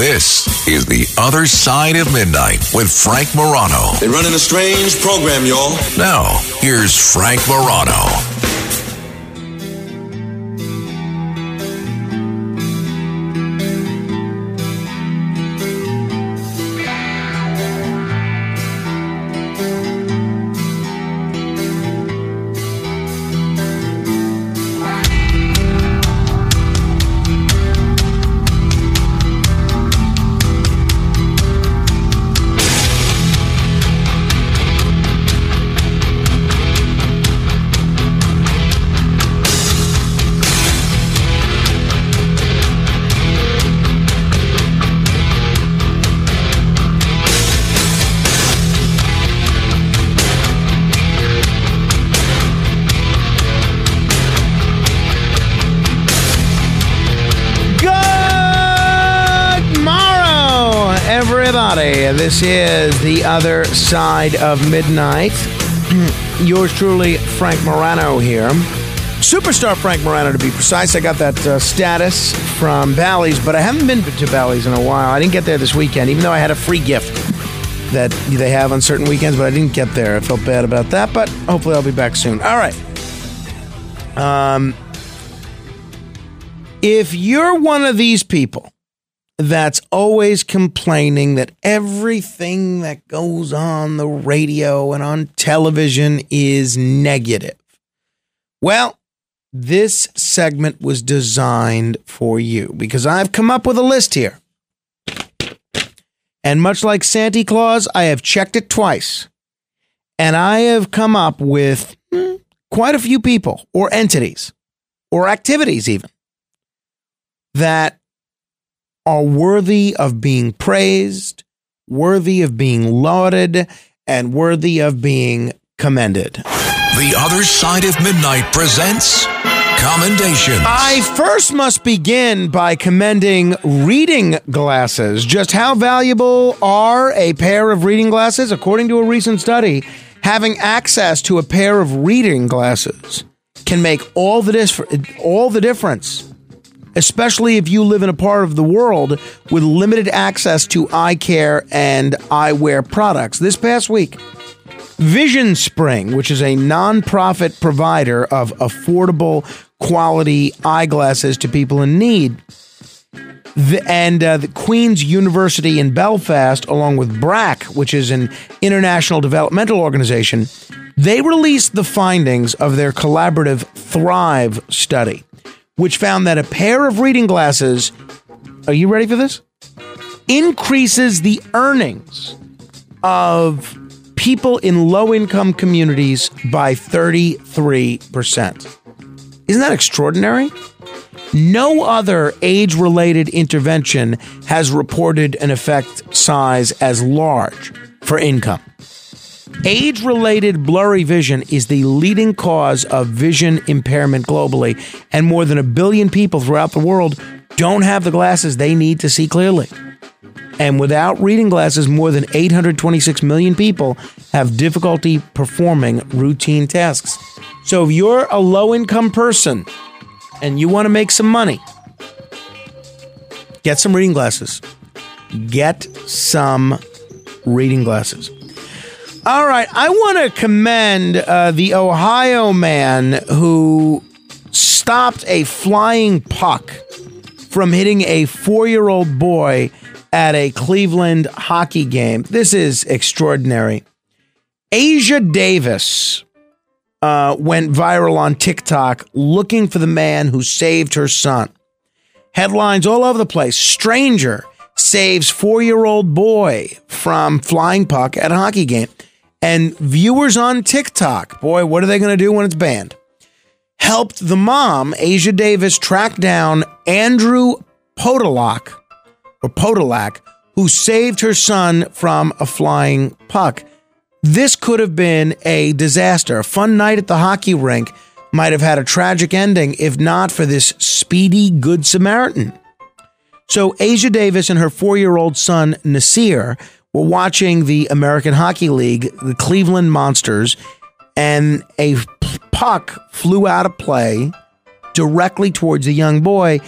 This is The Other Side of Midnight with Frank Morano. They're running a strange program, y'all. Now, here's Frank Morano. This is The Other Side of Midnight. Yours truly, Frank Morano here. Superstar Frank Morano, to be precise. I got that status from Bally's, but I haven't been to Bally's in a while. I didn't get there this weekend, even though I had a free gift that they have on certain weekends, but I didn't get there. I felt bad about that, but hopefully I'll be back soon. All right. If you're one of these people that's always complaining that everything that goes on the radio and on television is negative, well, this segment was designed for you because I've come up with a list here. And much like Santa Claus, I have checked it twice. And I have come up with quite a few people or entities or activities even that are worthy of being praised, worthy of being lauded, and worthy of being commended. The Other Side of Midnight presents Commendations. I first must begin by commending reading glasses. Just how valuable are a pair of reading glasses? According to a recent study, having access to a pair of reading glasses can make all the difference. Especially if you live in a part of the world with limited access to eye care and eyewear products. This past week, Vision Spring, which is a nonprofit provider of affordable quality eyeglasses to people in need, the Queen's University in Belfast, along with BRAC, which is an international developmental organization, they released the findings of their collaborative Thrive study, which found that a pair of reading glasses, are you ready for this? Increases the earnings of people in low-income communities by 33%. Isn't that extraordinary? No other age-related intervention has reported an effect size as large for income. Age-related blurry vision is the leading cause of vision impairment globally, and more than 1 billion people throughout the world don't have the glasses they need to see clearly. And without reading glasses, more than 826 million people have difficulty performing routine tasks. So if you're a low-income person and you want to make some money, get some reading glasses. Get some reading glasses. All right, I want to commend the Ohio man who stopped a flying puck from hitting a 4-year-old boy at a Cleveland hockey game. This is extraordinary. Asia Davis went viral on TikTok looking for the man who saved her son. Headlines all over the place. Stranger saves 4-year-old boy from flying puck at a hockey game. And viewers on TikTok, boy, what are they going to do when it's banned? Helped the mom, Asia Davis, track down Andrew Podolak, who saved her son from a flying puck. This could have been a disaster. A fun night at the hockey rink might have had a tragic ending if not for this speedy Good Samaritan. So Asia Davis and her 4-year-old son, Nasir, were watching the American Hockey League, the Cleveland Monsters, and a puck flew out of play directly towards a young boy.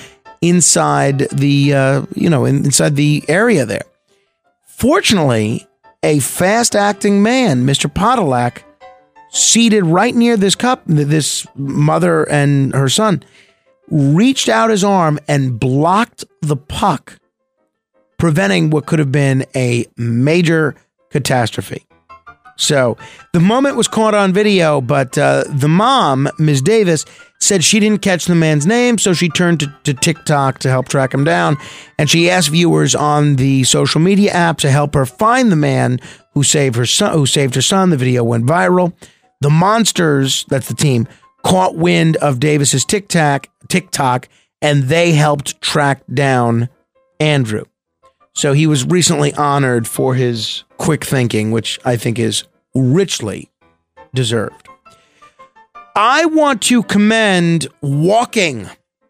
inside the, inside the area there. Fortunately, a fast-acting man, Mr. Podolak, seated right near this mother and her son, reached out his arm and blocked the puck, preventing what could have been a major catastrophe. So the moment was caught on video, but the mom, Ms. Davis, said she didn't catch the man's name, so she turned to TikTok to help track him down, and she asked viewers on the social media app to help her find the man who saved her son. The video went viral. The Monsters, that's the team, caught wind of Davis's TikTok, and they helped track down Andrew. So he was recently honored for his quick thinking, which I think is richly deserved. I want to commend walking.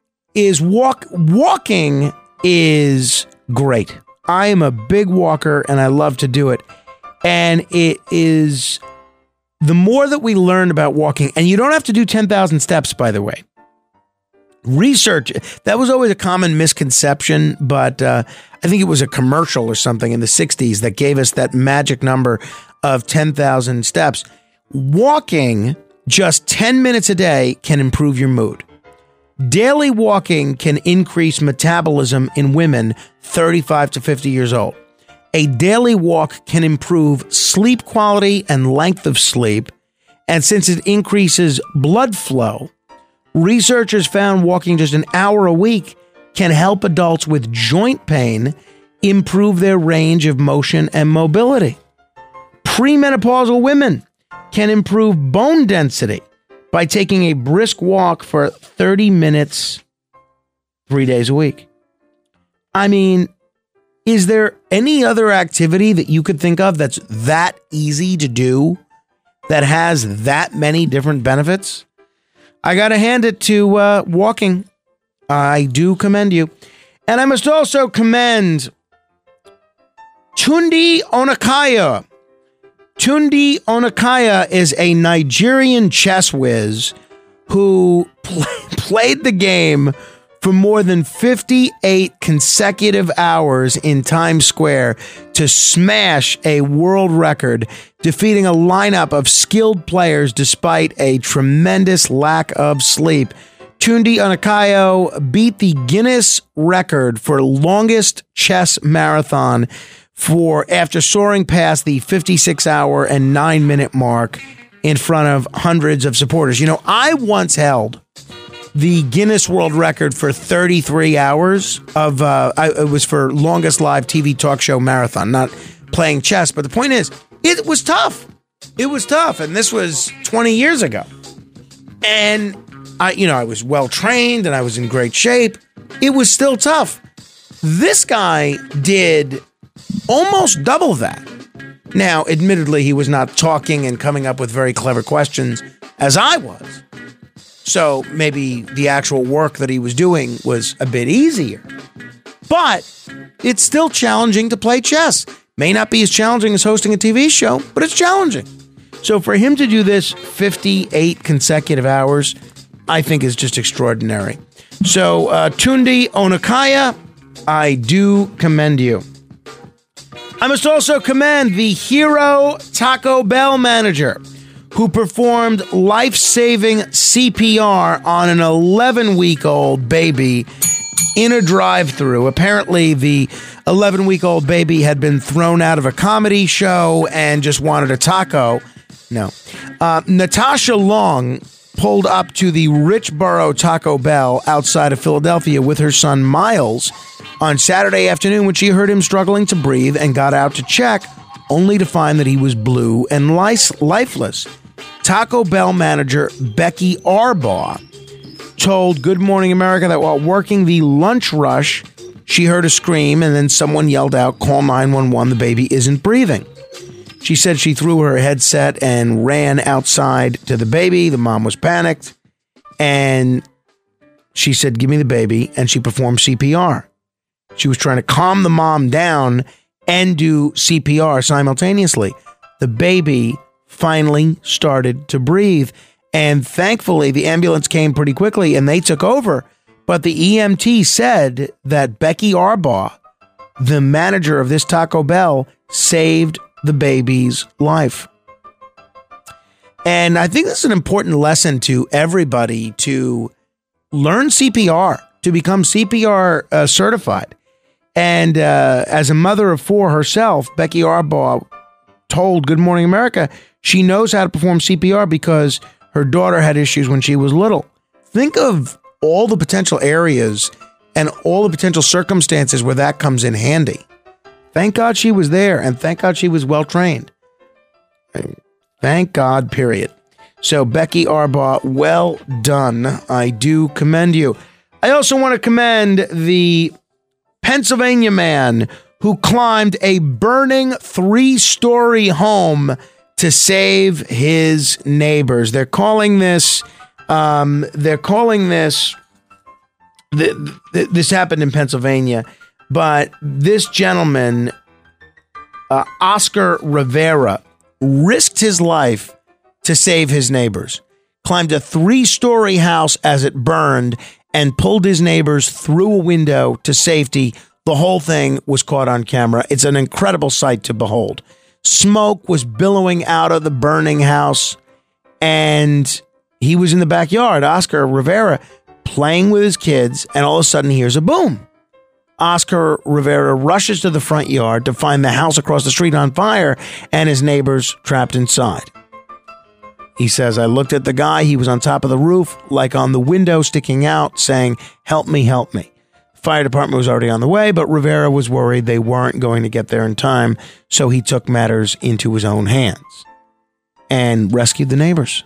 Walking is great. I am a big walker and I love to do it. And it is the more that we learn about walking, and you don't have to do 10,000 steps, by the way. Research, that was always a common misconception, but I think it was a commercial or something in the 60s that gave us that magic number of 10,000 steps. Walking just 10 minutes a day can improve your mood. Daily walking can increase metabolism in women 35 to 50 years old. A daily walk can improve sleep quality and length of sleep, and since it increases blood flow, researchers found walking just an hour a week can help adults with joint pain improve their range of motion and mobility. Premenopausal women can improve bone density by taking a brisk walk for 30 minutes 3 days a week. I mean, is there any other activity that you could think of that's that easy to do, that has that many different benefits? I got to hand it to walking. I do commend you. And I must also commend Tunde Onakaya. Tunde Onakaya is a Nigerian chess whiz who played the game for more than 58 consecutive hours in Times Square to smash a world record, defeating a lineup of skilled players despite a tremendous lack of sleep. Tunde Onakaya beat the Guinness record for longest chess marathon after soaring past the 56-hour and 9-minute mark in front of hundreds of supporters. You know, I once held the Guinness World Record for 33 hours of, it was for longest live TV talk show marathon, not playing chess. But the point is, it was tough. It was tough. And this was 20 years ago. And I was well trained and I was in great shape. It was still tough. This guy did almost double that. Now, admittedly, he was not talking and coming up with very clever questions as I was. So maybe the actual work that he was doing was a bit easier. But it's still challenging to play chess. May not be as challenging as hosting a TV show, but it's challenging. So for him to do this 58 consecutive hours, I think is just extraordinary. So Tunde Onakaya, I do commend you. I must also commend the hero Taco Bell manager who performed life-saving CPR on an 11-week-old baby in a drive-thru. Apparently, the 11-week-old baby had been thrown out of a comedy show and just wanted a taco. No. Natasha Long pulled up to the Richboro Taco Bell outside of Philadelphia with her son Miles on Saturday afternoon when she heard him struggling to breathe and got out to check, only to find that he was blue and lifeless. Taco Bell manager Becky Arbaugh told Good Morning America that while working the lunch rush, she heard a scream and then someone yelled out, "Call 911, the baby isn't breathing." She said she threw her headset and ran outside to the baby. The mom was panicked and she said, "Give me the baby," and she performed CPR. She was trying to calm the mom down and do CPR simultaneously. The baby finally started to breathe, and thankfully the ambulance came pretty quickly and they took over. But the EMT said that Becky Arbaugh, the manager of this Taco Bell, saved the baby's life. And I think this is an important lesson to everybody to learn CPR, to become CPR certified. And as a mother of 4 herself, Becky Arbaugh told Good Morning America she knows how to perform CPR because her daughter had issues when she was little. Think of all the potential areas and all the potential circumstances where that comes in handy. Thank God she was there, and thank God she was well trained. Thank God, period. So Becky Arbaugh, well done. I do commend you. I also want to commend the Pennsylvania man who climbed a burning 3-story home to save his neighbors. They're calling this, this happened in Pennsylvania, but this gentleman, Oscar Rivera, risked his life to save his neighbors, climbed a 3-story house as it burned, and pulled his neighbors through a window to safety. The whole thing was caught on camera. It's an incredible sight to behold. Smoke was billowing out of the burning house, and he was in the backyard, Oscar Rivera, playing with his kids, and all of a sudden hears a boom. Oscar Rivera rushes to the front yard to find the house across the street on fire and his neighbors trapped inside. He says, I looked at the guy. He was on top of the roof, like on the window sticking out, saying, help me, help me. Fire department was already on the way, but Rivera was worried they weren't going to get there in time, so he took matters into his own hands and rescued the neighbors.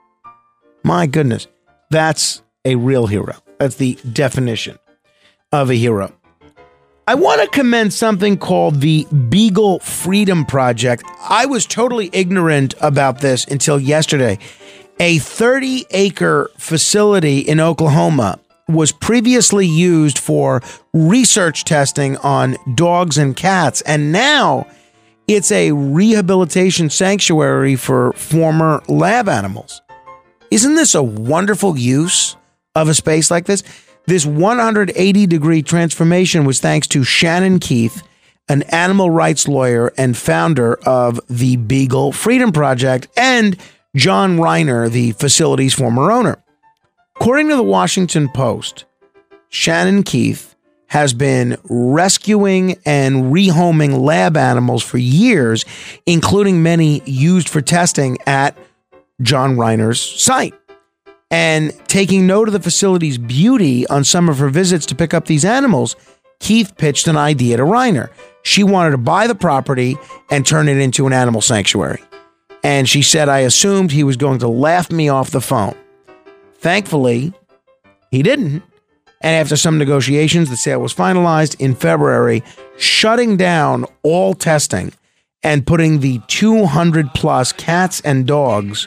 My goodness, that's a real hero. That's the definition of a hero. I want to commend something called the Beagle Freedom Project. I was totally ignorant about this until yesterday. A 30-acre facility in Oklahoma was previously used for research testing on dogs and cats, and now it's a rehabilitation sanctuary for former lab animals. Isn't this a wonderful use of a space like this? This 180-degree transformation was thanks to Shannon Keith, an animal rights lawyer and founder of the Beagle Freedom Project, and John Reiner, the facility's former owner. According to the Washington Post, Shannon Keith has been rescuing and rehoming lab animals for years, including many used for testing at John Reiner's site. And taking note of the facility's beauty on some of her visits to pick up these animals, Keith pitched an idea to Reiner. She wanted to buy the property and turn it into an animal sanctuary. And she said, I assumed he was going to laugh me off the phone. Thankfully, he didn't. And after some negotiations, the sale was finalized in February, shutting down all testing and putting the 200 plus cats and dogs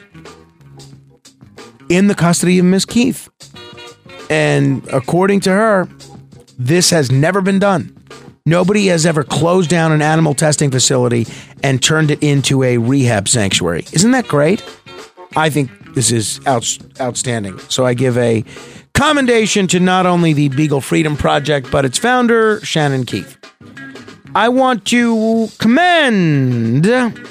in the custody of Miss Keith. And according to her, this has never been done. Nobody has ever closed down an animal testing facility and turned it into a rehab sanctuary. Isn't that great? I think this is outstanding. So I give a commendation to not only the Beagle Freedom Project, but its founder, Shannon Keith. I want to commend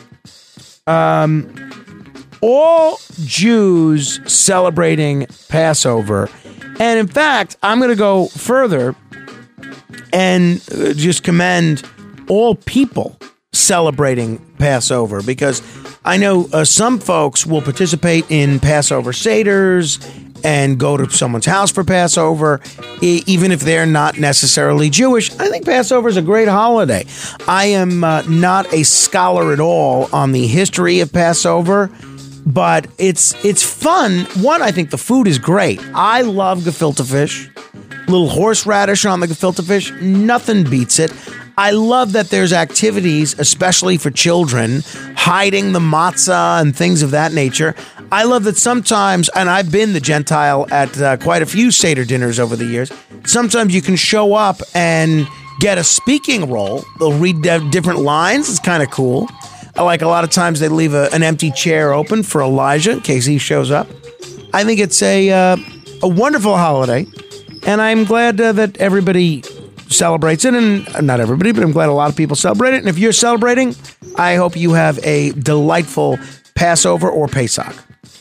all Jews celebrating Passover. And in fact, I'm going to go further and just commend all people celebrating Passover, because I know some folks will participate in Passover Seders and go to someone's house for Passover, even if they're not necessarily Jewish. I think Passover is a great holiday. I am not a scholar at all on the history of Passover, but it's fun. One, I think the food is great. I love gefilte fish. Little horseradish on the gefilte fish, nothing beats it. I love that there's activities, especially for children, hiding the matzah and things of that nature. I love that sometimes, and I've been the Gentile at quite a few Seder dinners over the years, sometimes you can show up and get a speaking role. They'll read different lines. It's kind of cool. I like a lot of times they leave an empty chair open for Elijah in case he shows up. I think it's a wonderful holiday. And I'm glad that everybody celebrates it, and not everybody, but I'm glad a lot of people celebrate it. And if you're celebrating, I hope you have a delightful Passover or Pesach.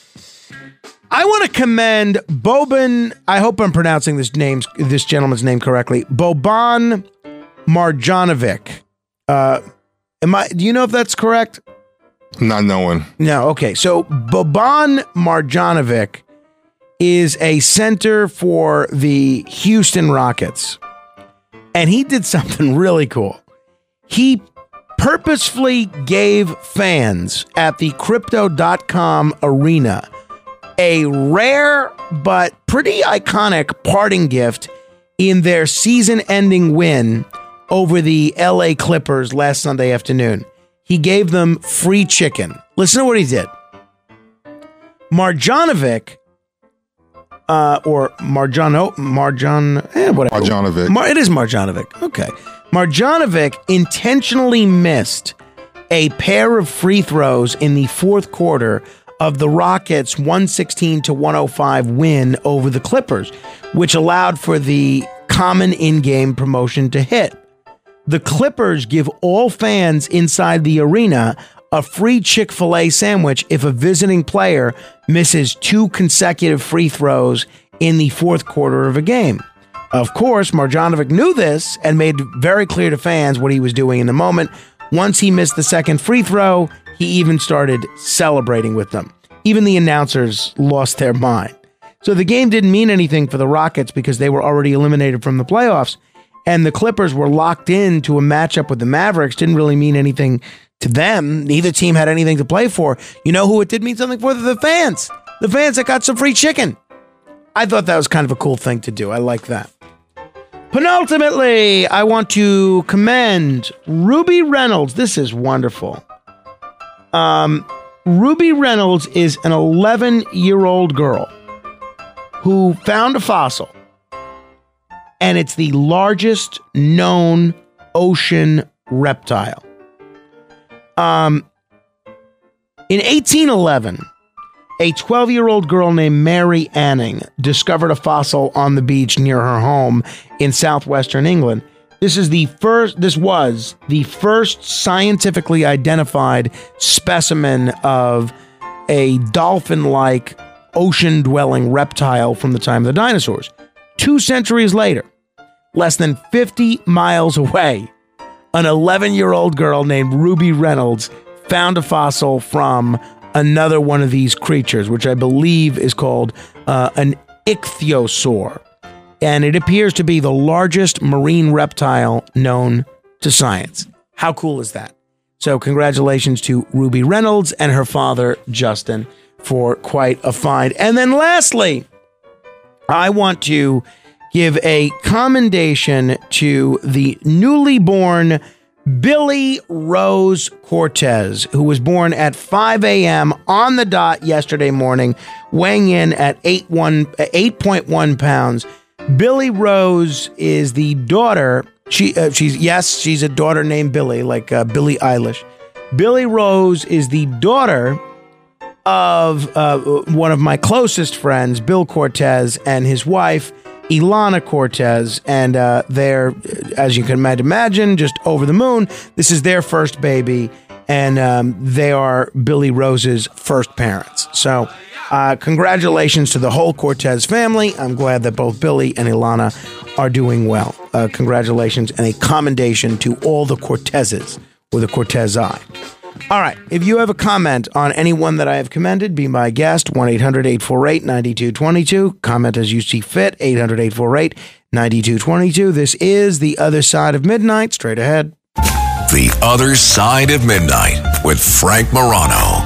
I want to commend Boban, I hope I'm pronouncing this gentleman's name correctly, Boban Marjanovic. Do you know if that's correct? Not knowing. No, okay. So Boban Marjanovic is a center for the Houston Rockets. And he did something really cool. He purposefully gave fans at the Crypto.com arena a rare but pretty iconic parting gift in their season-ending win over the LA Clippers last Sunday afternoon. He gave them free chicken. Listen to what he did. Marjanovic, or whatever. Marjanovic. It is Marjanovic. Okay. Marjanovic intentionally missed a pair of free throws in the fourth quarter of the Rockets' 116-105 win over the Clippers, which allowed for the common in-game promotion to hit. The Clippers give all fans inside the arena a free Chick-fil-A sandwich if a visiting player misses 2 consecutive free throws in the fourth quarter of a game. Of course, Marjanovic knew this and made very clear to fans what he was doing in the moment. Once he missed the second free throw, he even started celebrating with them. Even the announcers lost their mind. So the game didn't mean anything for the Rockets because they were already eliminated from the playoffs, and the Clippers were locked into a matchup with the Mavericks. Didn't really mean anything to them. Neither team had anything to play for. You know who it did mean something for? The fans. The fans that got some free chicken. I thought that was kind of a cool thing to do. I like that. Penultimately, I want to commend Ruby Reynolds. This is wonderful. Ruby Reynolds is an 11-year-old girl who found a fossil, and it's the largest known ocean reptile. In 1811, a 12-year-old girl named Mary Anning discovered a fossil on the beach near her home in southwestern England. This was the first scientifically identified specimen of a dolphin-like ocean-dwelling reptile from the time of the dinosaurs. 2 centuries later, less than 50 miles away, an 11-year-old girl named Ruby Reynolds found a fossil from another one of these creatures, which I believe is called an ichthyosaur. And it appears to be the largest marine reptile known to science. How cool is that? So congratulations to Ruby Reynolds and her father, Justin, for quite a find. And then lastly, I want to give a commendation to the newly born Billy Rose Cortez, who was born at 5 a.m. on the dot yesterday morning, weighing in at 8.1 pounds. Billy Rose is the daughter. She's a daughter named Billy, like Billie Eilish. Billy Rose is the daughter of one of my closest friends, Bill Cortez, and his wife, Ilana Cortez, and they're, as you can imagine, just over the moon. This is their first baby, and they are Billy Rose's first parents. So congratulations to the whole Cortez family. I'm glad that both Billy and Ilana are doing well. Congratulations and a commendation to all the Cortezes, or the Cortez-I. All right, if you have a comment on anyone that I have commended, be my guest, 1-800-848-9222. Comment as you see fit, 800-848-9222. This is The Other Side of Midnight. Straight ahead. The Other Side of Midnight with Frank Morano.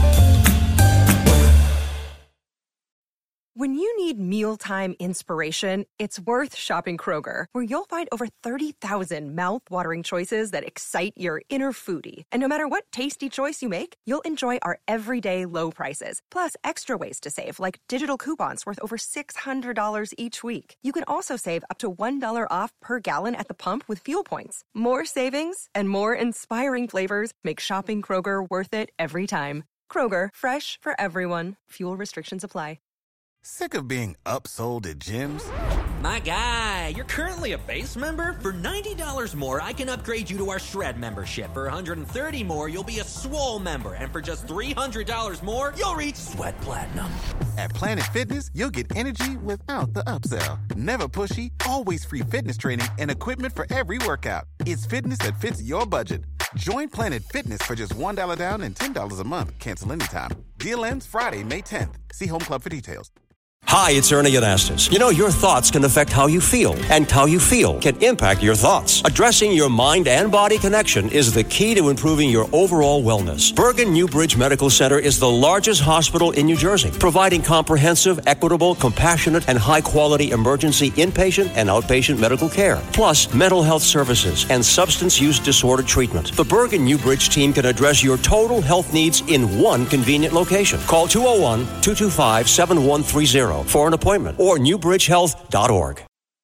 When you need mealtime inspiration, it's worth shopping Kroger, where you'll find over 30,000 mouth-watering choices that excite your inner foodie. And no matter what tasty choice you make, you'll enjoy our everyday low prices, plus extra ways to save, like digital coupons worth over $600 each week. You can also save up to $1 off per gallon at the pump with fuel points. More savings and more inspiring flavors make shopping Kroger worth it every time. Kroger, fresh for everyone. Fuel restrictions apply. Sick of being upsold at gyms? My guy, you're currently a base member? For $90 more, I can upgrade you to our Shred membership. For $130 more, you'll be a Swole member. And for just $300 more, you'll reach Sweat Platinum. At Planet Fitness, you'll get energy without the upsell. Never pushy, always free fitness training and equipment for every workout. It's fitness that fits your budget. Join Planet Fitness for just $1 down and $10 a month. Cancel anytime. Deal ends Friday, May 10th. See Home Club for details. Hi, it's Ernie Anastas. You know, your thoughts can affect how you feel, and how you feel can impact your thoughts. Addressing your mind and body connection is the key to improving your overall wellness. Bergen Newbridge Medical Center is the largest hospital in New Jersey, providing comprehensive, equitable, compassionate, and high-quality emergency inpatient and outpatient medical care, plus mental health services and substance use disorder treatment. The Bergen Newbridge team can address your total health needs in one convenient location. Call 201-225-7130 for an appointment or newbridgehealth.org.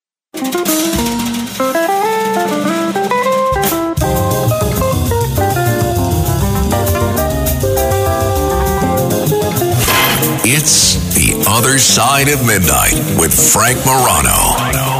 It's The Other Side of Midnight with Frank Morano.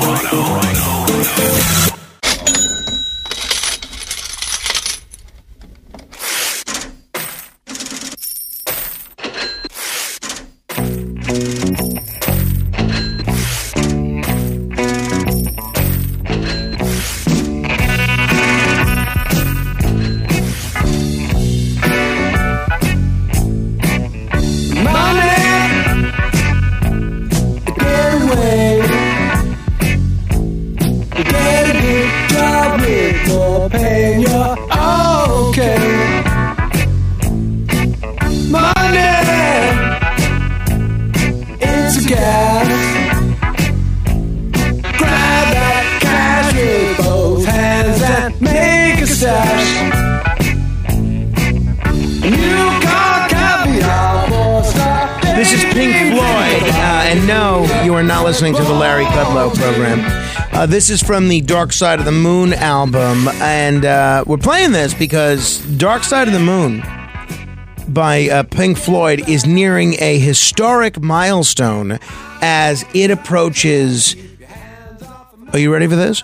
This is Pink Floyd, and no, you are not listening to the Larry Kudlow program. This is from the Dark Side of the Moon album, and we're playing this because Dark Side of the Moon by Pink Floyd is nearing a historic milestone as it approaches, are you ready for this?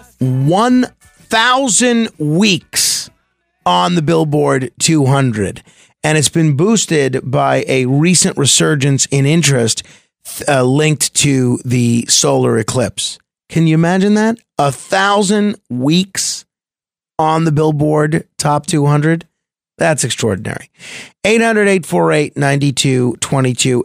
1,000 weeks on the Billboard 200. And it's been boosted by a recent resurgence in interest linked to the solar eclipse. Can you imagine that? 1,000 weeks on the Billboard Top 200? That's extraordinary. 800-848-9222.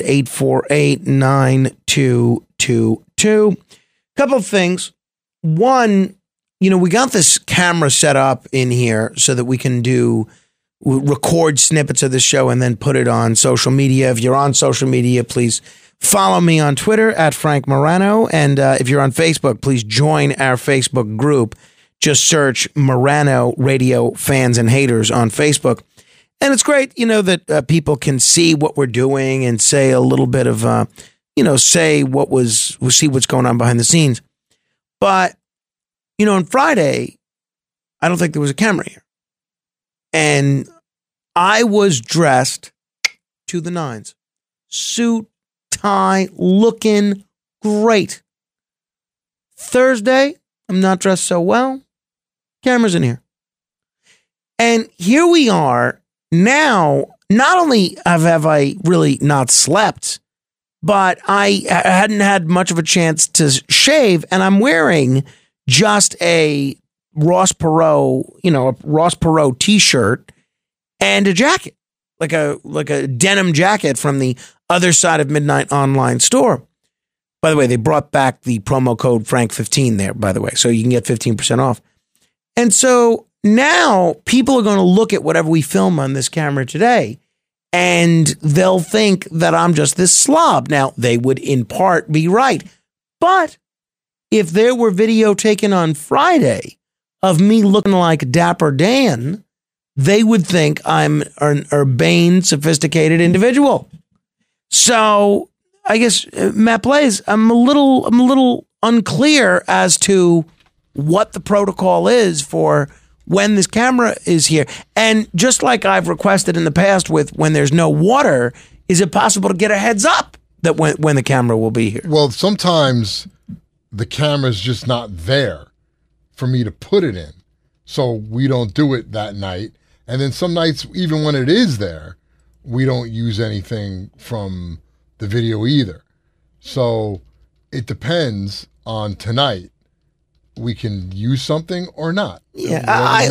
800-848-9222. Couple of things. One, you know, we got this camera set up in here so that we can record snippets of the show and then put it on social media. If you're on social media, please follow me on Twitter at Frank Morano. And if you're on Facebook, please join our Facebook group. Just search Morano Radio Fans and Haters on Facebook. And it's great, you know, that people can see what we're doing and say a little bit of, see what's going on behind the scenes. But, you know, on Friday, I don't think there was a camera here. And I was dressed to the nines. Suit, tie, looking great. Thursday, I'm not dressed so well. Camera's in here. And here we are. Now, not only have I really not slept, but I hadn't had much of a chance to shave, and I'm wearing just a Ross Perot t-shirt and a jacket, like a denim jacket from the Other Side of Midnight online store. By the way, they brought back the promo code Frank15 there, by the way, so you can get 15% off. And so now people are going to look at whatever we film on this camera today, and they'll think that I'm just this slob. Now, they would in part be right. But if there were video taken on Friday of me looking like Dapper Dan, they would think I'm an urbane, sophisticated individual. So I guess, Matt Blaze, I'm a little unclear as to what the protocol is for when this camera is here. And just like I've requested in the past with when there's no water, is it possible to get a heads up that when the camera will be here? Well, sometimes the camera's just not there for me to put it in. So we don't do it that night. And then some nights, even when it is there, we don't use anything from the video either. So it depends on tonight. We can use something or not. Yeah, I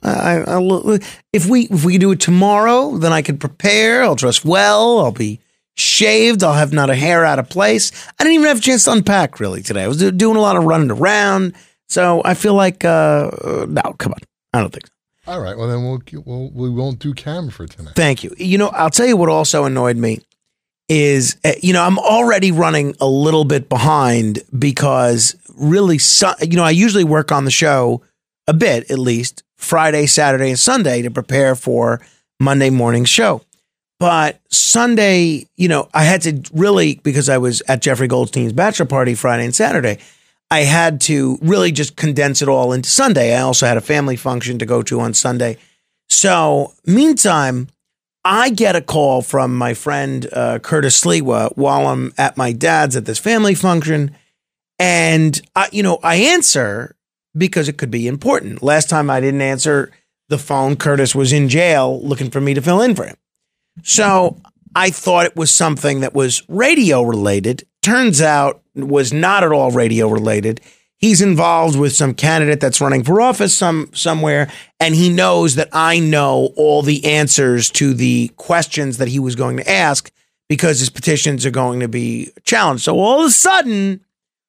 if we do it tomorrow, then I can prepare. I'll dress well. I'll be shaved. I'll have not a hair out of place. I didn't even have a chance to unpack really today. I was doing a lot of running around. So I feel like, no, come on. I don't think so. All right. Well, then we won't do camera for tonight. Thank you. You know, I'll tell you what also annoyed me is, I'm already running a little bit behind because really, I usually work on the show a bit, at least Friday, Saturday, and Sunday to prepare for Monday morning's show. But Sunday, I had to really, because I was at Jeffrey Goldstein's bachelor party Friday and Saturday, I had to really just condense it all into Sunday. I also had a family function to go to on Sunday. So meantime, I get a call from my friend Curtis Sliwa while I'm at my dad's at this family function. And, I answer because it could be important. Last time I didn't answer the phone, Curtis was in jail looking for me to fill in for him. So I thought it was something that was radio related. Turns out it was not at all radio related. He's involved with some candidate that's running for office somewhere, and he knows that I know all the answers to the questions that he was going to ask because his petitions are going to be challenged. So all of a sudden,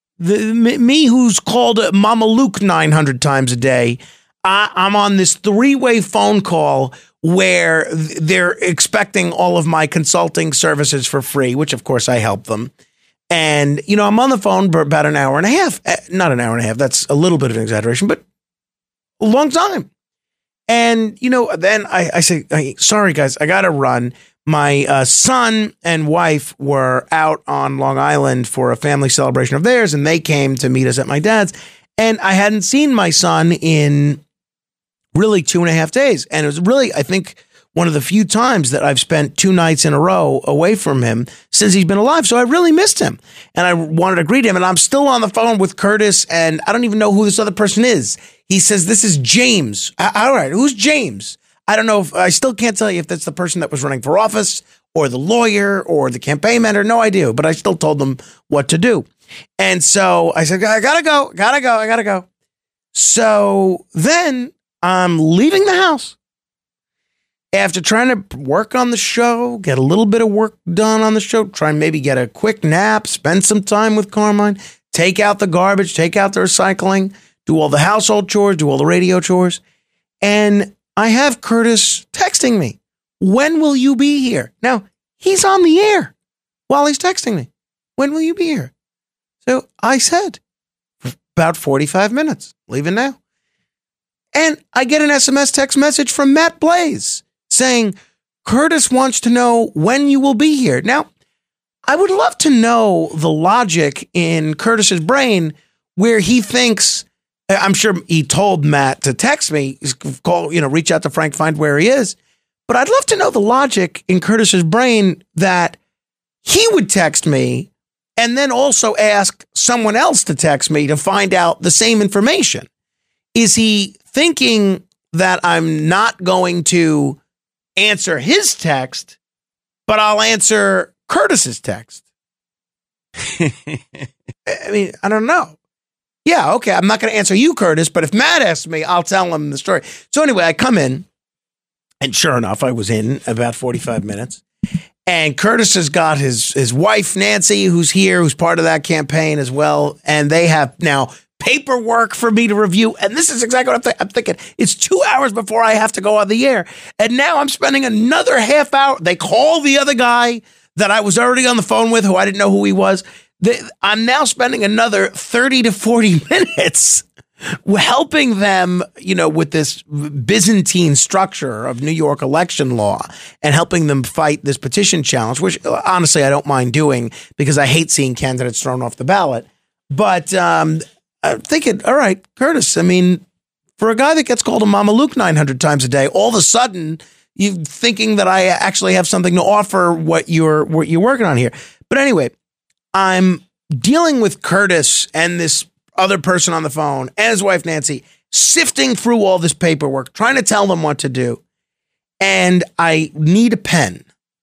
me who's called Mama Luke 900 times a day, I'm on this 3-way phone call where they're expecting all of my consulting services for free, which of course I help them. And, I'm on the phone for about an hour and a half, not an hour and a half. That's a little bit of an exaggeration, but a long time. And, then I say, sorry guys, I got to run. My son and wife were out on Long Island for a family celebration of theirs, and they came to meet us at my dad's. And I hadn't seen my son in really 2.5 days. And it was really, I think, one of the few times that I've spent 2 nights in a row away from him since he's been alive. So I really missed him. And I wanted to greet him. And I'm still on the phone with Curtis, and I don't even know who this other person is. He says, this is James. All right, who's James? I don't know. I still can't tell you if that's the person that was running for office or the lawyer or the campaign manager. No idea. But I still told them what to do. And so I said, I gotta go. So then I'm leaving the house after trying to work on the show, get a little bit of work done on the show, try and maybe get a quick nap, spend some time with Carmine, take out the garbage, take out the recycling, do all the household chores, do all the radio chores. And I have Curtis texting me, when will you be here? Now, he's on the air while he's texting me. When will you be here? So I said, about 45 minutes, leaving now. And I get an SMS text message from Matt Blaze saying, Curtis wants to know when you will be here. Now, I would love to know the logic in Curtis's brain where he thinks, I'm sure he told Matt to text me, call, reach out to Frank, find where he is. But I'd love to know the logic in Curtis's brain that he would text me and then also ask someone else to text me to find out the same information. Is he thinking that I'm not going to answer his text, but I'll answer Curtis's text? I mean, I don't know. Yeah, okay, I'm not going to answer you, Curtis, but if Matt asks me, I'll tell him the story. So anyway, I come in, and sure enough, I was in about 45 minutes. And Curtis has got his wife, Nancy, who's here, who's part of that campaign as well. And they have now paperwork for me to review. And this is exactly what I'm thinking. It's 2 hours before I have to go on the air. And now I'm spending another half hour. They call the other guy that I was already on the phone with, who I didn't know who he was. I'm now spending another 30 to 40 minutes helping them, with this Byzantine structure of New York election law and helping them fight this petition challenge, which honestly I don't mind doing because I hate seeing candidates thrown off the ballot. But I'm thinking, all right, Curtis, I mean, for a guy that gets called a Mama Luke 900 times a day, all of a sudden you're thinking that I actually have something to offer what you're working on here. But anyway, I'm dealing with Curtis and this other person on the phone and his wife, Nancy, sifting through all this paperwork, trying to tell them what to do. And I need a pen.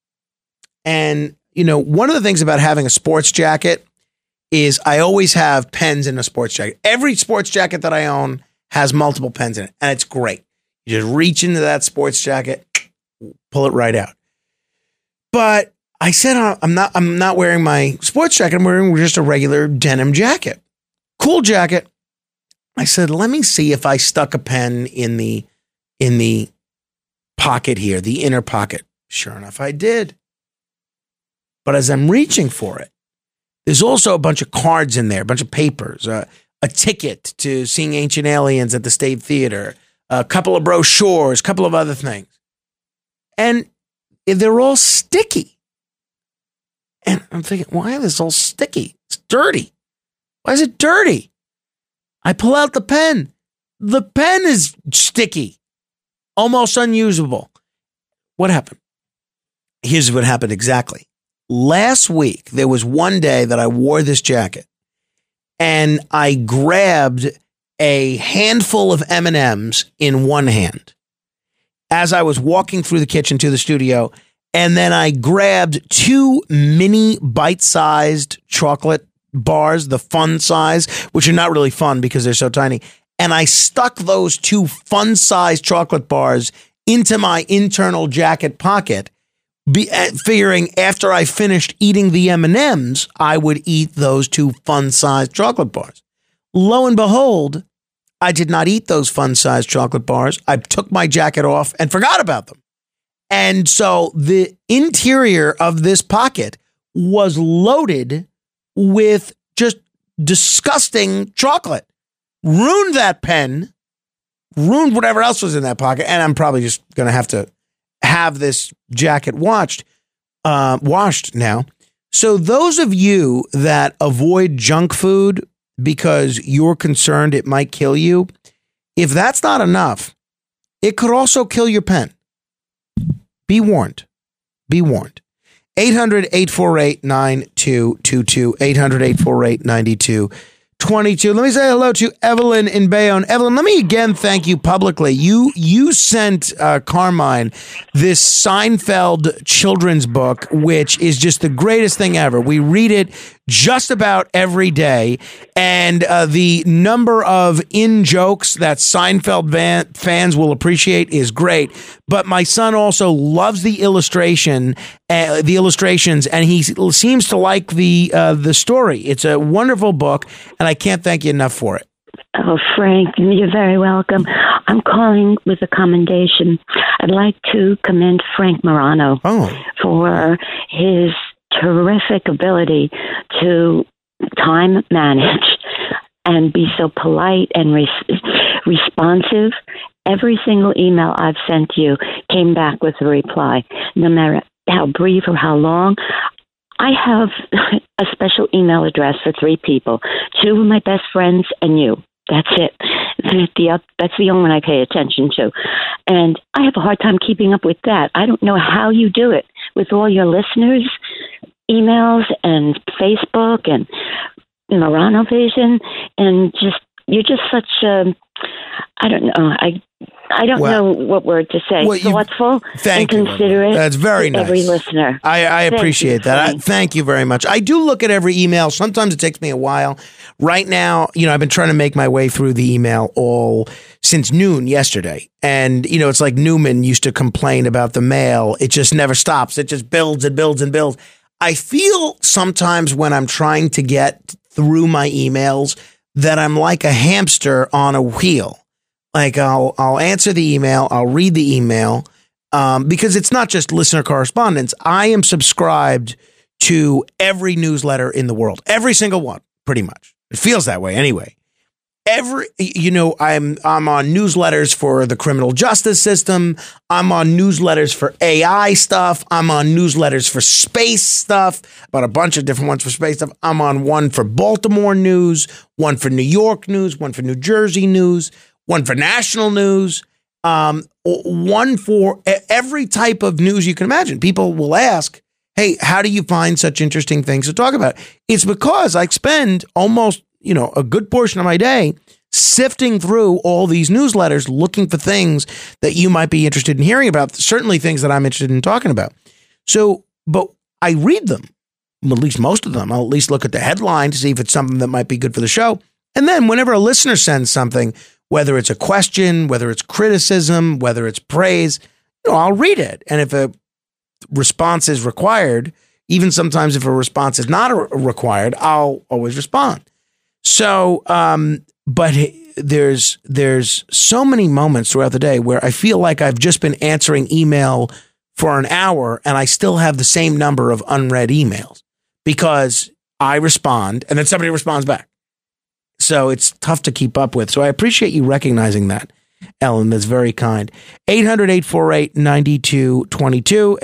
And, one of the things about having a sports jacket is I always have pens in a sports jacket. Every sports jacket that I own has multiple pens in it, and it's great. You just reach into that sports jacket, pull it right out. But I said I'm not wearing my sports jacket. I'm wearing just a regular denim jacket. Cool jacket. I said, let me see if I stuck a pen in the pocket here, the inner pocket. Sure enough, I did. But as I'm reaching for it, there's also a bunch of cards in there, a bunch of papers, a ticket to seeing Ancient Aliens at the State Theater, a couple of brochures, a couple of other things. And they're all sticky. And I'm thinking, why is this all sticky? It's dirty. Why is it dirty? I pull out the pen. The pen is sticky, almost unusable. What happened? Here's what happened exactly. Last week, there was one day that I wore this jacket and I grabbed a handful of M&Ms in one hand as I was walking through the kitchen to the studio. And then I grabbed 2 mini bite-sized chocolate bars, the fun size, which are not really fun because they're so tiny. And I stuck those 2 fun-sized chocolate bars into my internal jacket pocket, figuring after I finished eating the M&Ms, I would eat those 2 fun-sized chocolate bars. Lo and behold, I did not eat those fun-sized chocolate bars. I took my jacket off and forgot about them. And so the interior of this pocket was loaded with just disgusting chocolate. Ruined that pen, ruined whatever else was in that pocket, and I'm probably just going to have this jacket washed now. So those of you that avoid junk food because you're concerned it might kill you, if that's not enough, it could also kill your pen. Be warned. Be warned. 800-848-9222. 800-848-9222. Let me say hello to Evelyn in Bayonne. Evelyn, let me again thank you publicly. You sent Carmine this Seinfeld children's book, which is just the greatest thing ever. We read it just about every day, and the number of in-jokes that Seinfeld fans will appreciate is great. But my son also loves the illustrations, and he seems to like the story. It's a wonderful book, and I can't thank you enough for it. Oh, Frank, you're very welcome. I'm calling with a commendation. I'd like to commend Frank Morano for his terrific ability to time manage and be so polite and responsive. Every single email I've sent you came back with a reply, no matter how brief or how long. I have a special email address for 3 people, 2 of my best friends and you. That's it. That's the only one I pay attention to. And I have a hard time keeping up with that. I don't know how you do it with all your listeners, emails and Facebook and Morano Vision, and you're just such a, I don't know. I don't know what word to say. Thoughtful and considerate. That's very nice. Every listener. I appreciate that. Thank you very much. I do look at every email. Sometimes it takes me a while. Right now, I've been trying to make my way through the email all since noon yesterday. And, it's like Newman used to complain about the mail. It just never stops. It just builds and builds and builds. I feel sometimes when I'm trying to get through my emails that I'm like a hamster on a wheel. Like I'll answer the email, I'll read the email, because it's not just listener correspondence. I am subscribed to every newsletter in the world, every single one, pretty much. It feels that way anyway. I'm on newsletters for the criminal justice system. I'm on newsletters for AI stuff. I'm on newsletters for space stuff, about a bunch of different ones for space stuff. I'm on one for Baltimore news, one for New York news, one for New Jersey news, one for national news, one for every type of news you can imagine. People will ask, hey, how do you find such interesting things to talk about? It's because I spend almost, a good portion of my day sifting through all these newsletters, looking for things that you might be interested in hearing about, certainly things that I'm interested in talking about. So, but I read them, at least most of them. I'll at least look at the headline to see if it's something that might be good for the show. And then whenever a listener sends something, whether it's a question, whether it's criticism, whether it's praise, I'll read it. And if a response is required, even sometimes if a response is not required, I'll always respond. So, but there's so many moments throughout the day where I feel like I've just been answering email for an hour and I still have the same number of unread emails because I respond and then somebody responds back. So it's tough to keep up with. So I appreciate you recognizing that, Ellen. That's very kind. 800-848-9222,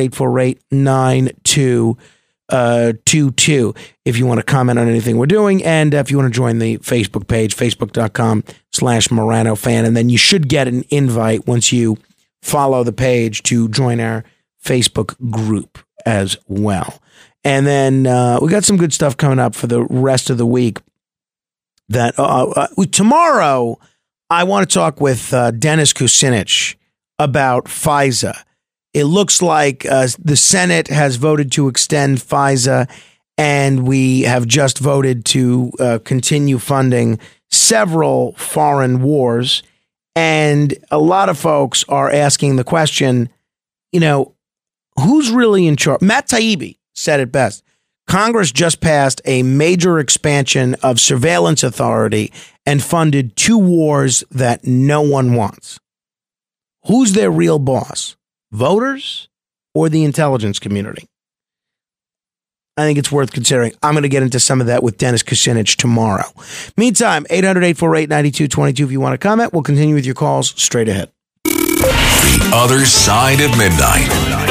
800-848-9222. If you want to comment on anything we're doing, and if you want to join the Facebook page, facebook.com/Morano fan, and then you should get an invite once you follow the page to join our Facebook group as well. And then we got some good stuff coming up for the rest of the week. That tomorrow, I want to talk with Dennis Kucinich about FISA. It looks like the Senate has voted to extend FISA, and we have just voted to continue funding several foreign wars. And a lot of folks are asking the question, who's really in charge? Matt Taibbi said it best. Congress just passed a major expansion of surveillance authority and funded 2 wars that no one wants. Who's their real boss? Voters or the intelligence community? I think it's worth considering. I'm going to get into some of that with Dennis Kucinich tomorrow. Meantime, 800-848-9222 if you want to comment. We'll continue with your calls straight ahead. The Other Side of Midnight.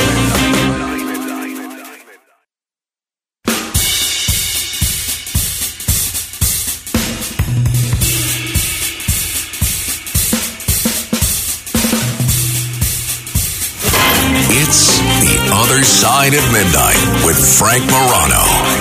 It's The Other Side of Midnight with Frank Morano.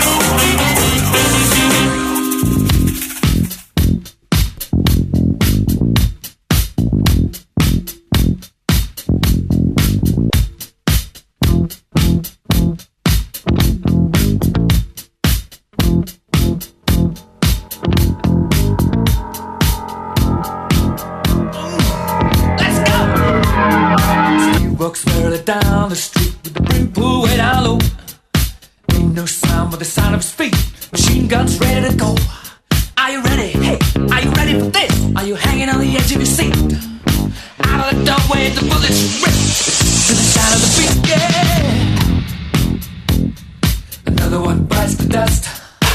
Down the street with the brim pulled way down low. Ain't no sound but the sound of his feet. Machine guns ready to go. Are you ready? Hey, are you ready for this? Are you hanging on the edge of your seat? Out of the doorway, the bullets rip to the sound of the beat. Yeah. Another one bites the dust.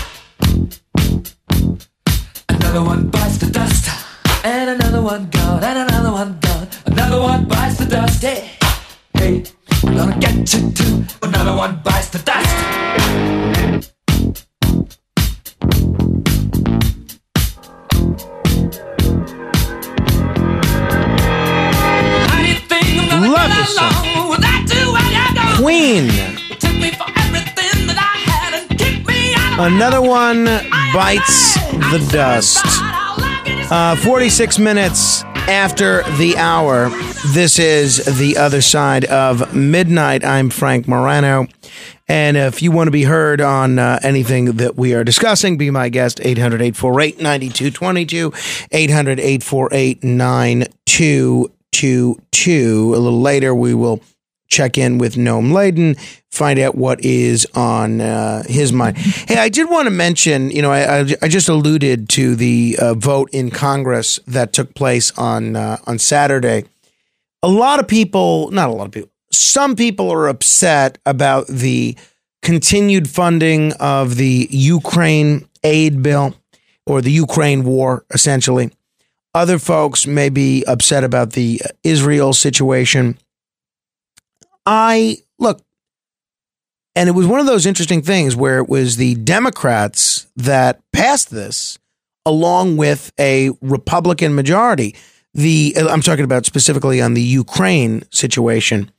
Another one bites the dust. And another one gone. And another one gone. Another one bites the dust. Yeah. Hey, we're gonna get to two. Another one bites the dust. How do you think I'm gonna Love get this song. along with that too? Where you go? Queen. You took me for everything that I had and kicked me out of Another one bites the dust. 46 minutes after the hour. This is The Other Side of Midnight. I'm Frank Morano. And if you want to be heard on anything that we are discussing, be my guest, 800-848-9222, 800-848-9222. A little later, we will check in with Noam Laden, find out what is on his mind. Hey, I did want to mention, I just alluded to the vote in Congress that took place on Saturday. Some people are upset about the continued funding of the Ukraine aid bill, or the Ukraine war, essentially. Other folks may be upset about the Israel situation. And it was one of those interesting things where it was the Democrats that passed this along with a Republican majority. I'm talking about specifically on the Ukraine situation.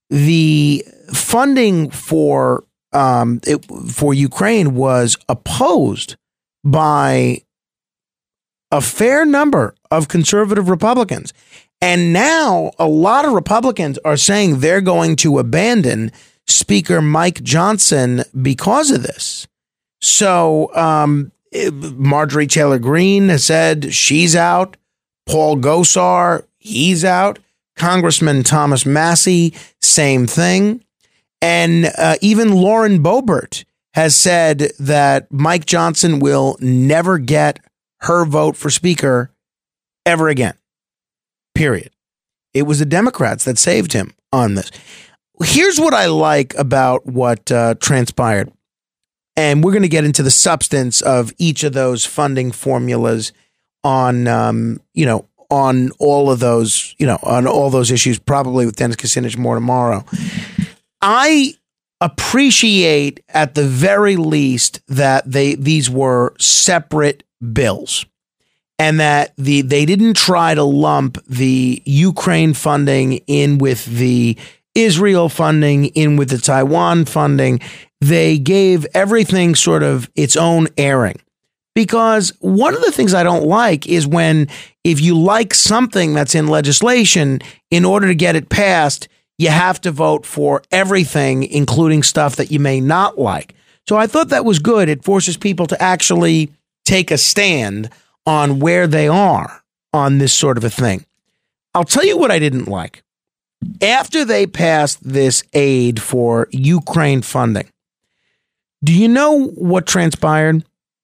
the funding for Ukraine was opposed by a fair number of conservative Republicans. And now a lot of Republicans are saying they're going to abandon Speaker Mike Johnson because of this. So Marjorie Taylor Greene has said she's out. Paul Gosar, he's out. Congressman Thomas Massie, same thing. And even Lauren Boebert has said that Mike Johnson will never get her vote for Speaker ever again. Period. It was the Democrats that saved him on this. Here's what I like about what transpired. And we're going to get into the substance of each of those funding formulas on, on all of those, on all those issues, probably with Dennis Kucinich more tomorrow. I appreciate at the very least that these were separate bills and that they didn't try to lump the Ukraine funding in with the Israel funding, in with the Taiwan funding. They gave everything sort of its own airing. Because one of the things I don't like is when, if you like something that's in legislation, in order to get it passed, you have to vote for everything, including stuff that you may not like. So I thought that was good. It forces people to actually take a stand on where they are on this sort of a thing. I'll tell you what I didn't like. After they passed this aid for Ukraine funding, do you know what transpired?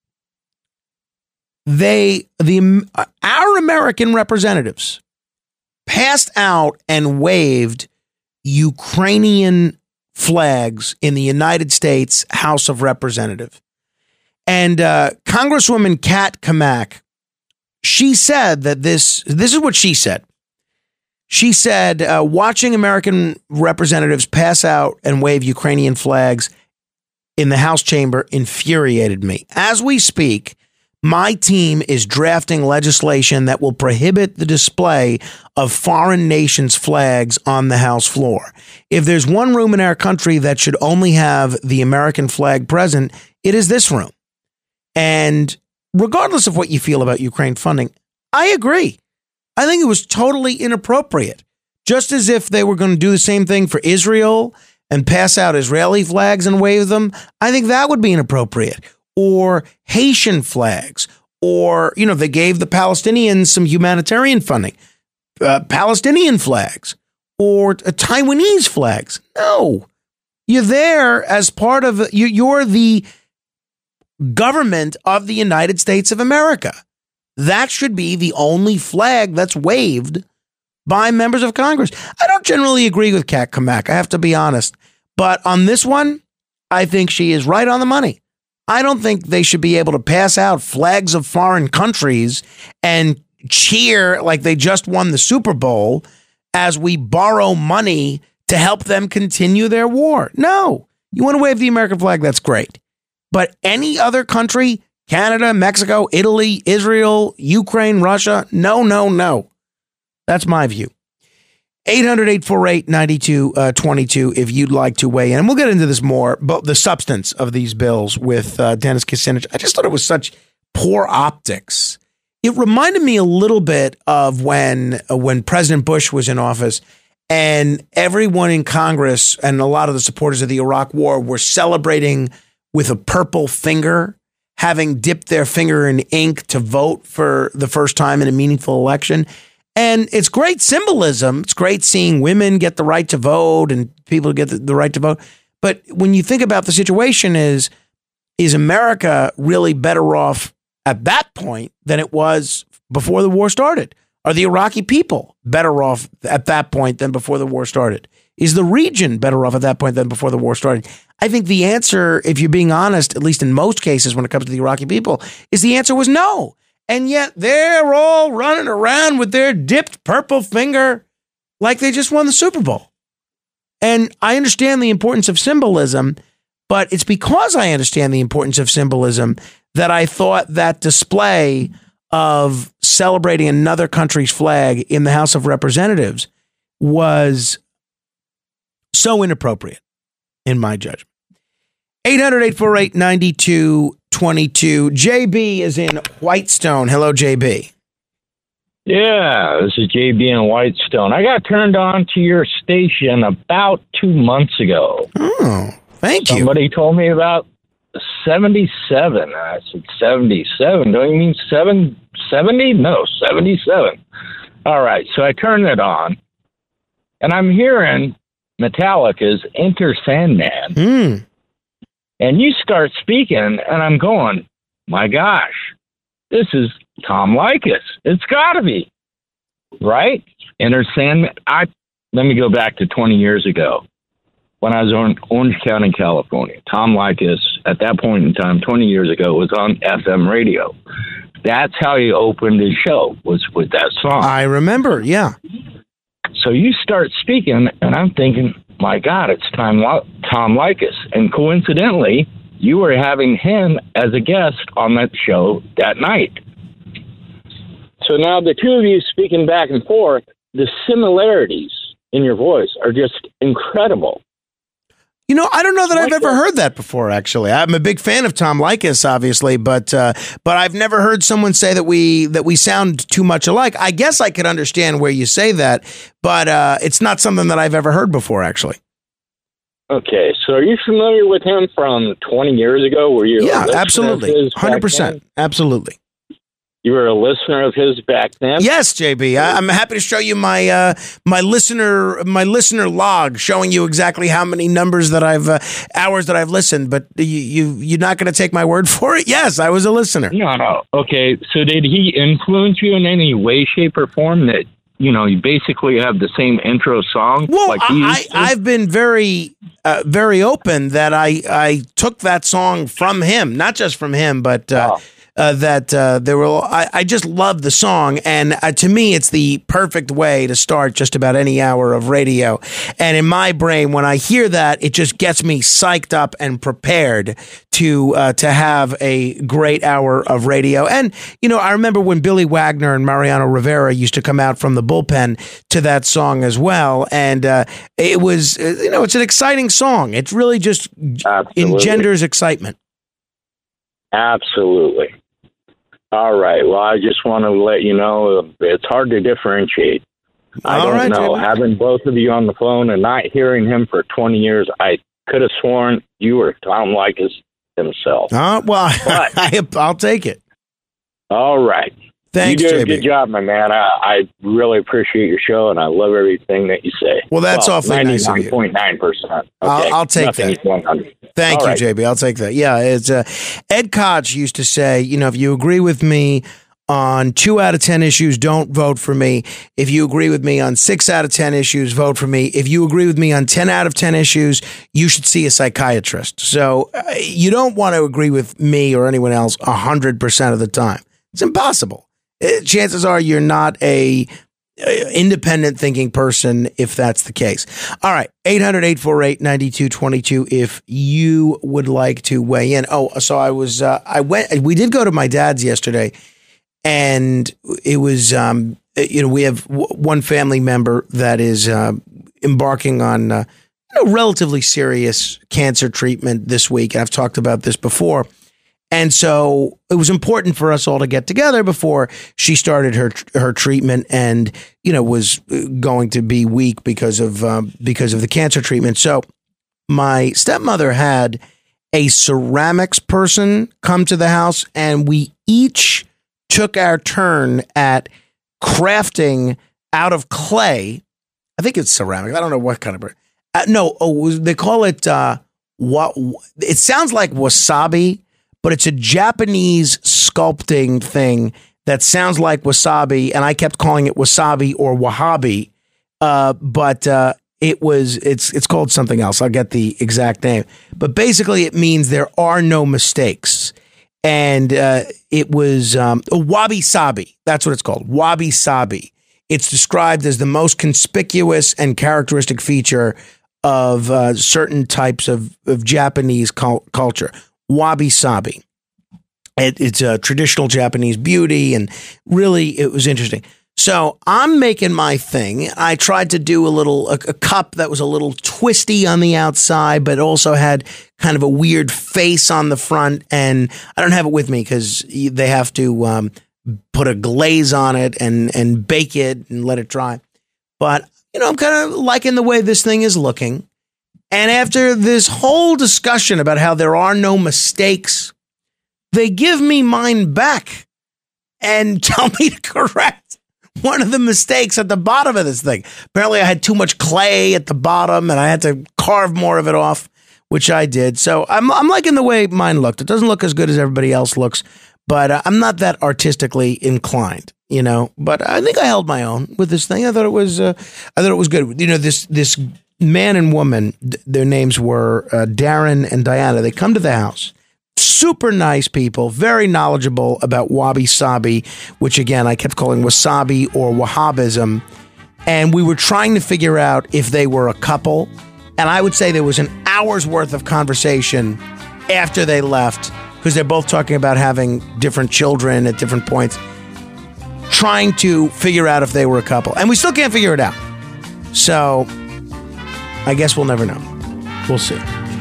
Our American representatives passed out and waved Ukrainian flags in the United States House of Representatives. And Congresswoman Kat Kamak, she said that this is what she said. She said, watching American representatives pass out and wave Ukrainian flags in the House chamber infuriated me. As we speak, my team is drafting legislation that will prohibit the display of foreign nations' flags on the House floor. If there's one room in our country that should only have the American flag present, it is this room. And regardless of what you feel about Ukraine funding, I agree. I think it was totally inappropriate. Just as if they were going to do the same thing for Israel and pass out Israeli flags and wave them, I think that would be inappropriate. Or Haitian flags, or, they gave the Palestinians some humanitarian funding, Palestinian flags, or Taiwanese flags. No, you're there as part of, you're the government of the United States of America. That should be the only flag that's waved by members of Congress. I don't generally agree with Kat Kamak, I have to be honest. But on this one, I think she is right on the money. I don't think they should be able to pass out flags of foreign countries and cheer like they just won the Super Bowl as we borrow money to help them continue their war. No, you want to wave the American flag, that's great. But any other country, Canada, Mexico, Italy, Israel, Ukraine, Russia, no. That's my view. 800-848-9222 if you'd like to weigh in. And we'll get into this more, but the substance of these bills with Dennis Kucinich. I just thought it was such poor optics. It reminded me a little bit of when President Bush was in office and everyone in Congress and a lot of the supporters of the Iraq War were celebrating with a purple finger, having dipped their finger in ink to vote for the first time in a meaningful election. And it's great symbolism. It's great seeing women get the right to vote and people get the right to vote. But when you think about the situation is America really better off at that point than it was before the war started? Are the Iraqi people better off at that point than before the war started? Is the region better off at that point than before the war started? I think the answer, if you're being honest, at least in most cases when it comes to the Iraqi people, is the answer was no. And yet they're all running around with their dipped purple finger like they just won the Super Bowl. And I understand the importance of symbolism, but it's because I understand the importance of symbolism that I thought that display of celebrating another country's flag in the House of Representatives was So inappropriate, in my judgment. 800-848-9222. JB is in Whitestone. Hello, JB. Yeah, this is JB in Whitestone. I got turned on to your station about 2 months ago. Oh, thank you. Somebody told me about 77. I said, 77? Don't you mean 770? No, 77. All right, so I turned it on, and I'm hearing Metallica's Enter Sandman. And you start speaking, and I'm going, my gosh, this is Tom Leykis. It's got to be, right? Enter Sandman. Let me go back to 20 years ago when I was in Orange County, California. Tom Leykis, at that point in time, 20 years ago, was on FM radio. That's how he opened his show, was with that song. I remember, yeah. So you start speaking, and I'm thinking, my God, it's Tom Leykis. And coincidentally, you were having him as a guest on that show that night. So now the two of you speaking back and forth, the similarities in your voice are just incredible. You know, I don't know that I've ever heard that before, actually. I'm a big fan of Tom Leykis, obviously, but I've never heard someone say that we sound too much alike. I guess I could understand where you say that, but it's not something that I've ever heard before, actually. Okay, so are you familiar with him from 20 years ago? Were you? Yeah, absolutely, 100%, absolutely. You were a listener of his back then? Yes, JB. I'm happy to show you my my listener log, showing you exactly how many hours that I've listened. But you're not going to take my word for it? Yes, I was a listener. No. Okay, so did he influence you in any way, shape, or form that you basically have the same intro song? Well, like I've been very open that I took that song from him, not just from him, but. I just love the song, and to me, it's the perfect way to start just about any hour of radio. And in my brain, when I hear that, it just gets me psyched up and prepared to have a great hour of radio. And I remember when Billy Wagner and Mariano Rivera used to come out from the bullpen to that song as well, and it was it's an exciting song. It really just engenders excitement. Absolutely. All right. Well, I just want to let you know it's hard to differentiate. I don't know. Jimmy. Having both of you on the phone and not hearing him for 20 years, I could have sworn you were Tom Leykis himself. Well, I'll take it. All right. Thanks, you do a JB. good job, my man. I really appreciate your show, and I love everything that you say. Well, that's awfully nice of you. 99.9%. Okay. I'll take that. Thank you, JB. I'll take that. Yeah, it's Ed Koch used to say, if you agree with me on 2 out of 10 issues, don't vote for me. If you agree with me on 6 out of 10 issues, vote for me. If you agree with me on 10 out of 10 issues, you should see a psychiatrist. So you don't want to agree with me or anyone else 100% of the time. It's impossible. Chances are you're not a independent thinking person if that's the case. All right, 800-848-9222 if you would like to weigh in. Oh, so we did go to my dad's yesterday, and it was, we have one family member that is embarking on relatively serious cancer treatment this week. I've talked about this before. And so it was important for us all to get together before she started her treatment, and was going to be weak because of the cancer treatment. So my stepmother had a ceramics person come to the house, and we each took our turn at crafting out of clay. I think it's ceramic. I don't know what kind of they call it it sounds like wasabi. But it's a Japanese sculpting thing that sounds like wasabi, and I kept calling it wasabi or wahabi, but it's called something else. I'll get the exact name. But basically, it means there are no mistakes, and it was wabi-sabi. That's what it's called, wabi-sabi. It's described as the most conspicuous and characteristic feature of certain types of Japanese culture. Wabi-sabi. It's a traditional Japanese beauty, and really it was interesting. So I'm making my thing. I tried to do a cup that was a little twisty on the outside, but also had kind of a weird face on the front. And I don't have it with me because they have to put a glaze on it and bake it and let it dry. But, I'm kind of liking the way this thing is looking. And after this whole discussion about how there are no mistakes, they give me mine back and tell me to correct one of the mistakes at the bottom of this thing. Apparently I had too much clay at the bottom and I had to carve more of it off, which I did. So I'm liking the way mine looked. It doesn't look as good as everybody else looks, but I'm not that artistically inclined, but I think I held my own with this thing. I thought it was good. This man and woman, their names were Darren and Diana. They come to the house. Super nice people, very knowledgeable about wabi-sabi, which again, I kept calling wasabi or Wahhabism. And we were trying to figure out if they were a couple. And I would say there was an hour's worth of conversation after they left, because they're both talking about having different children at different points, trying to figure out if they were a couple. And we still can't figure it out. So I guess we'll never know. We'll see.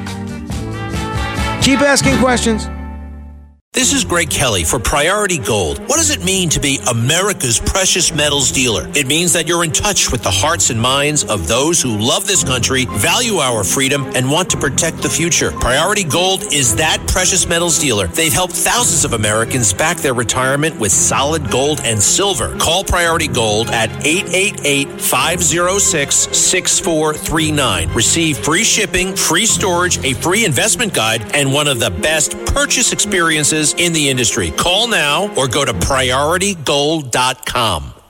Keep asking questions. This is Greg Kelly for Priority Gold. What does it mean to be America's precious metals dealer? It means that you're in touch with the hearts and minds of those who love this country, value our freedom, and want to protect the future. Priority Gold is that precious metals dealer. They've helped thousands of Americans back their retirement with solid gold and silver. Call Priority Gold at 888-506-6439. Receive free shipping, free storage, a free investment guide, and one of the best purchase experiences in the industry. Call now or go to PriorityGold.com.